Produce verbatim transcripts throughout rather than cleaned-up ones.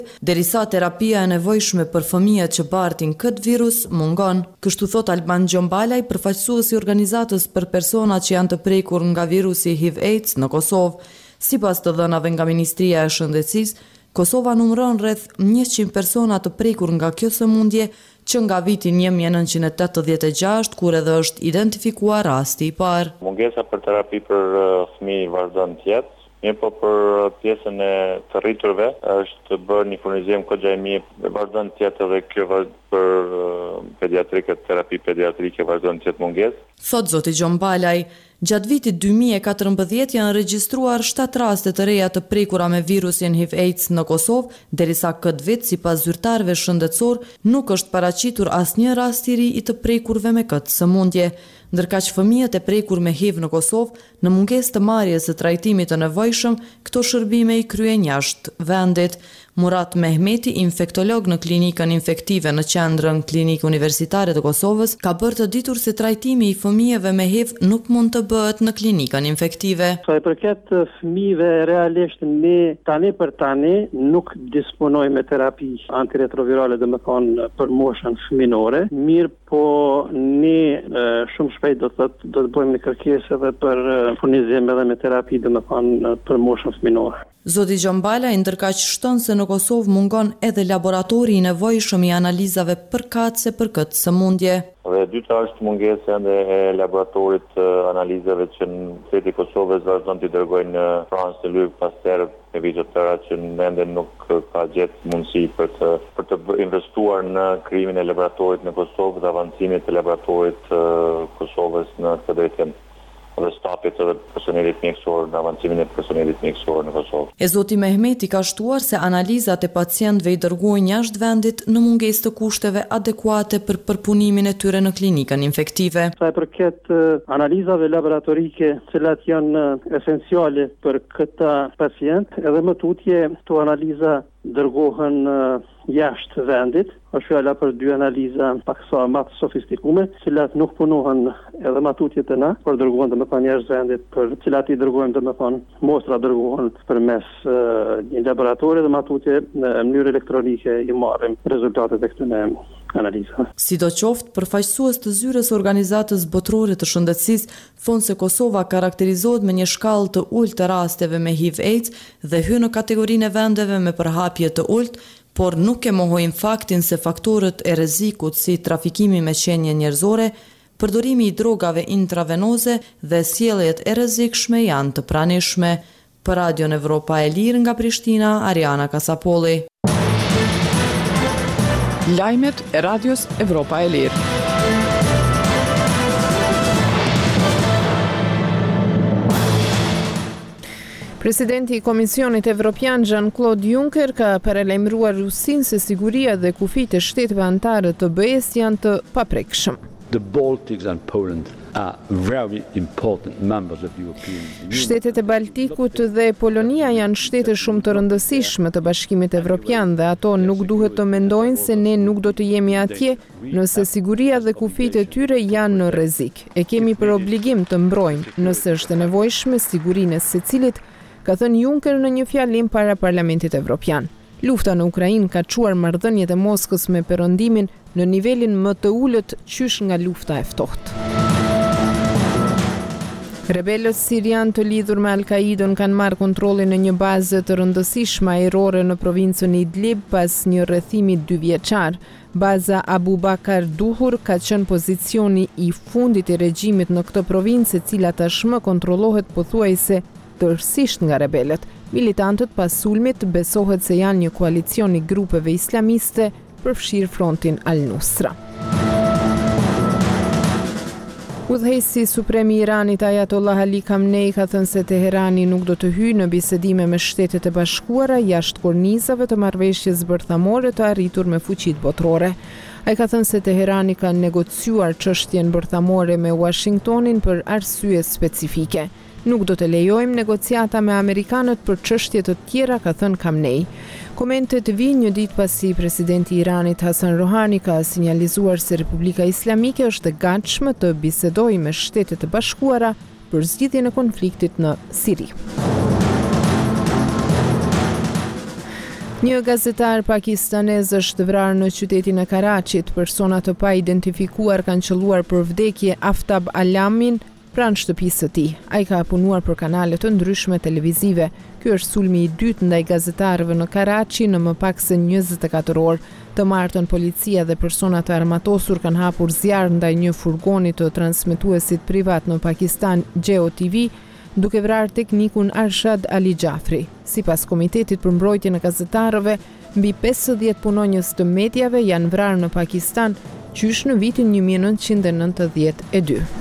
derisa terapia e nevojshme për fëmijët që bartin këtë virus mungon. Kështu thot Alban Gjombalaj, përfaqësuesi i organizatës për personat që janë të prekur nga virusi H I V AIDS në Kosovë. Sipas të dhënave nga Ministria e Shëndetësisë, Kosova numëron rreth njëqind persona të prekur nga kjo sëmundje që nga vitin një mijë e nëntëqind e tetëdhjetë e gjashtë, kur edhe është identifikuar rasti i parë. Mungesa për terapi për uh, fëmijë vazhdon të jetë. Mirë, po për pjesën e të rriturve është bërë një furnizim kogja i mirë, vazhdon të jetë edhe kjo për pediatrike, terapi pediatrike vazhdon të jetë mungesë. Thot zoti Gjombalaj, gjatë vitit dy mijë e katërmbëdhjetë janë regjistruar shtatë raste të reja të prekura me virusin H I V AIDS në Kosovë, derisa këtë vit, sipas zyrtarëve shëndetësor, nuk është paraqitur asnjë rast i ri i të prekurve me këtë sëmundje. Ndërkaq fëmijët e prekur me H I V në Kosovë, në mungesë të marrjes së trajtimit të nevojshëm, këto shërbime i kryen jashtë vendit. Murat Mehmeti, infektolog në klinikën infektive në qendrën Klinikë Universitare të Kosovës, ka bërë të ditur se trajtimi i fëmijëve me H I V nuk mund të bëhet në klinikën infektive. Sa i përket fëmijëve, realisht ne tani për tani nuk disponojmë me terapi antiretrovirale, dhe më thonë për moshën fëminore. Mirë, po ne shumë shpejt do të do të bëjmë një kërkesë edhe për furnizim edhe me terapi, dhe më thonë për moshën fëminore. Zoti Gjombalaj ndërkaq shton se në Kosovë mungon edhe laboratori i nevojshëm i analizave përkatëse për këtë sëmundje. Dhe dyta është mungesa ende e laboratorit të analizave që në shteti i Kosovës vazhdon të dërgojnë në Francë, në Louis Pasteur e vizitëra që ende nuk ka gjetë mundësi për të për të investuar në krijimin e laboratorit në Kosovë dhe avancimit të laboratorit të Kosovës në këtë drejtim. Dhe stapit të personelit mjekësor në avancimin e personelit mjekësor në Kosovë. E zoti Mehmeti ka shtuar se analizat e pacientëve i dërgojnë jashtë vendit në mungesë të kushteve adekuate për përpunimin e tyre në klinikën infektive. Sa i përket analizave laboratorike, të cilat janë esenciale për këtë pacient, edhe më tutje këto analiza dërgohen jashtë vendit, është fjala për dy analiza pak sa më të sofistikume, të cilat nuk punohen edhe më tutje të na, por dërgohen domethënë jashtë vendit, për të cilat i dërgojmë domethënë mostra dërgohen përmes uh, një laboratori dhe më tutje në mënyrë elektronike i marrim rezultatet e këtyre analizave. Sidoqoftë, përfaqësues të zyres organizatës botërore të shëndetësisë thonë se Kosova karakterizohet me një shkallë të ulët të rasteve me H I V AIDS dhe hyn në kategorinë e vendeve me përhapje të ulët, por nuk e mohojnë faktin se faktorët e rrezikut si trafikimi me qenie njerëzore, përdorimi i drogave intravenoze dhe sjelljet e rrezikshme janë të pranishme. Për Radion Evropa e Lirë nga Prishtina, Ariana Kasapolli. Lajmet e Radios Evropa e Lirë. Presidenti i Komisionit Evropian Jean-Claude Juncker ka paralajmëruar Rusinë se siguria dhe kufijtë e shteteve anëtare të B E-s janë të paprekshëm. The Baltics and Poland are very important members of the European Union. Shtetet e Baltikut dhe Polonia janë shtete shumë të rëndësishme të Bashkimit Evropian dhe ato nuk duhet të mendojnë se ne nuk do të jemi atje nëse siguria dhe kufijtë e tyre janë në rrezik. E kemi për obligim të mbrojmë nëse është e nevojshme sigurinë e secilit, ka thënë Juncker në një fjalim para Parlamentit Evropian. Lufta në Ukrainë ka çuar marrëdhëniet e Moskës me perëndimin në nivelin më të ulët qysh nga lufta e ftohtë. Rebelët sirian të lidhur me Al-Qaidën kanë marrë kontrollin në një bazë të rëndësishme ajrore në provincën Idlib pas një rrethimi dy vjeçar. Baza Abu Bakar Duhur ka qenë pozicioni i fundit i regjimit në këtë provincë, e cila tashmë kontrollohet pothuajse tërësisht nga rebelët. Militantët pas sulmit besohet se janë një koalicion i grupeve islamiste përfshir frontin Al-Nusra. Udhëheqësi suprem i Iranit Ayatollah Ali Khamenei ka thënë se Teherani nuk do të hyjë në bisedime me Shtetet e Bashkuara jashtë kornizave të marrëveshjes bërthamore të arritur me fuqitë botërore. Ai ka thënë se Teherani ka negociuar çështjen bërthamore me Washingtonin për arsye specifike. Nuk do të lejojmë negociata me amerikanët për çështje të tjera, ka thënë Khamenei. Komentet vijnë një ditë pasi presidenti i Iranit Hasan Rohani ka sinjalizuar se Republika Islamike është e gatshme të bisedojë me Shtetet e Bashkuara për zgjidhjen e konfliktit në Siri. Një gazetar pakistanez është vrarë në qytetin e Karachit. Persona të pa identifikuar kanë qelluar për vdekje Aftab Alamin pranë shtëpisë së tij. Ai ka punuar për kanale të ndryshme televizive. Ky është sulmi i dytë ndaj gazetarëve në Karachi në më pak se njëzet e katër orë. Të martën policia dhe persona të armatosur kanë hapur zjarr ndaj një furgoni të transmetuesit privat në Pakistan, Geo T V, duke vrarë teknikun Arshad Ali Jafri. Sipas Komitetit për Mbrojtjen e Gazetarëve, mbi pesëdhjetë punonjës të mediave janë vrarë në Pakistan qysh në vitin një mijë e nëntëqind e nëntëdhjetë e dy.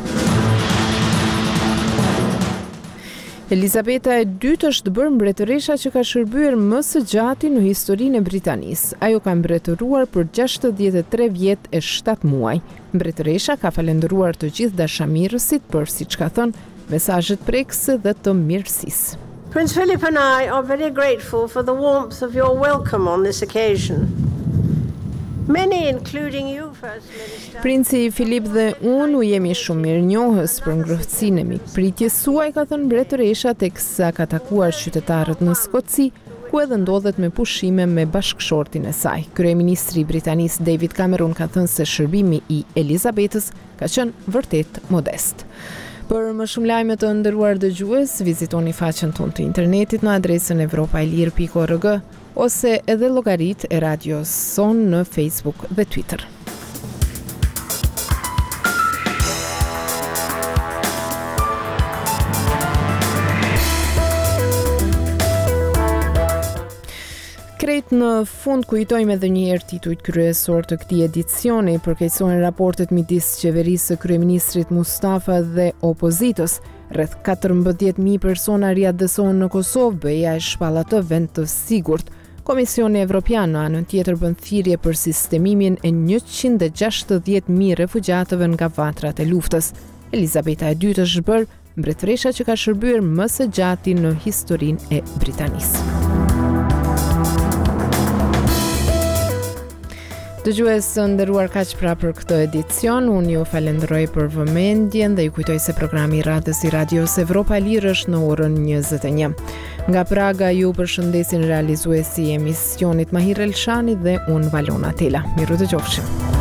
Elizabeta e dytë është bërë mbretëresha që ka shërbyer më së gjati në historinë e Britanisë. Ajo ka mbretëruar për gjashtëdhjetë e tre vjet e shtatë muaj. Mbretëresha ka falendëruar të gjithë dashamirësit për, siç ka thënë, mesazhet prekëse dhe të mirësisë. Prince Philip and I are very grateful for the warmth of your welcome on this occasion. Many, including you, First Minister. Princi Filip dhe unë u jemi shumë mirënjohës për ngrohtësinë e mikpritjes suaj, ka thënë mbretëresha teksa ka takuar qytetarët në Skoci, ku edhe ndodhet me pushime me bashkëshortin e saj. Kryeministri britanis David Cameron ka thënë se shërbimi i Elizabetës ka qenë vërtet modest. Për më shumë lajme të nderuar dëgjues, vizitoni faqen tonë të internetit në adresën evropailir pikë org ose edhe llogaritë e radios Son në Facebook dhe Twitter. Krejt në fund kujtojmë edhe një herë titujt kryesor të këtij edicioni, përkeqësohen raportet midis qeverisë së kryeministrit Mustafa dhe opozitës. Rreth katërmbëdhjetë mijë persona riadësohen në Kosovë, BE-ja e shpall atë vend të sigurt. Komisioni Evropian në anën tjetër bën thirrje për sistemimin e njëqind e gjashtëdhjetë mijë refugjatëve nga vatrat e luftës. Elizabeta e dytë është bërë mbretëresha që ka shërbyer më së gjati në historinë e Britanisë. Dëgjues të nderuar, kaq pra për këtë edicion. Unë ju falenderoj për vëmendjen dhe ju kujtoj se programi i radhës i Radios Evropa e Lirë është në orën njëzet e një. Nga Praga ju përshëndesin realizuesi i emisionit Mahir Elshani dhe unë Valona Tela. Miru dëgjofshim.